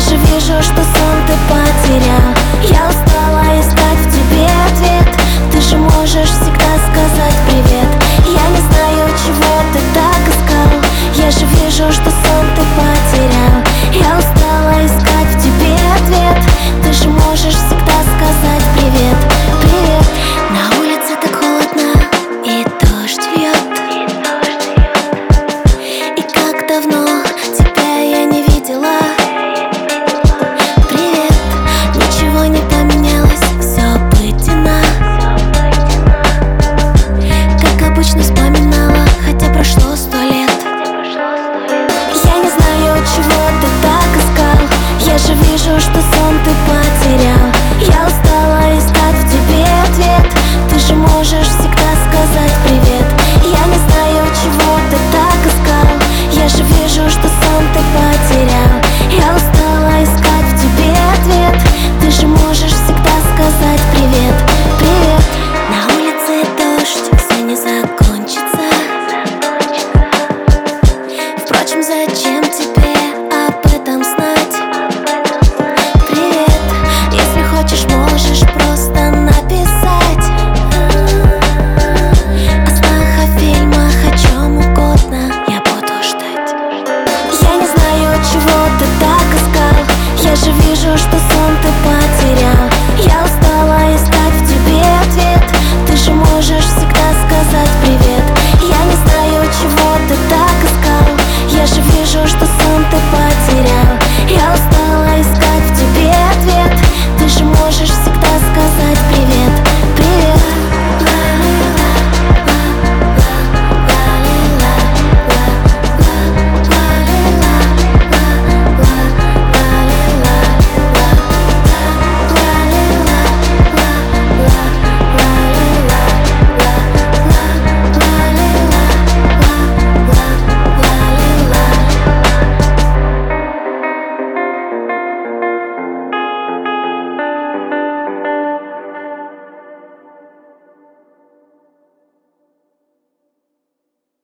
же вижу, что сон ты потерял. Я устала искать в тебе ответ. Ты же можешь всегда сказать привет. Я не знаю, чего ты так искал. Я же вижу, что сон ты потерял. Я устала искать в тебе ответ. Ты же можешь всегда сказать привет. Привет. На улице так холодно и дождь льет. И как давно тебя я не видела. Привет. Ничего не поменялось, все обыденно. Как обычно вспоминала, хотя прошло 100 лет. Я не знаю, чего ты так искал. Я же вижу, что сон ты потерял. Я устала искать в тебе ответ. Ты же можешь всегда сказать привет. Я не знаю, чего ты так искал. Я же вижу, что сон ты потерял. Я устала искать в тебе ответ. Ты же можешь всегда сказать привет. Привет. На улице дождь, все не закончится. Впрочем, зачем тебе об этом знать? Привет. Если хочешь, можешь просто написать о снах, о фильмах, о чем угодно. Я буду ждать. Я не знаю, чего ты так искал. Я же вижу, что сон ты потерял.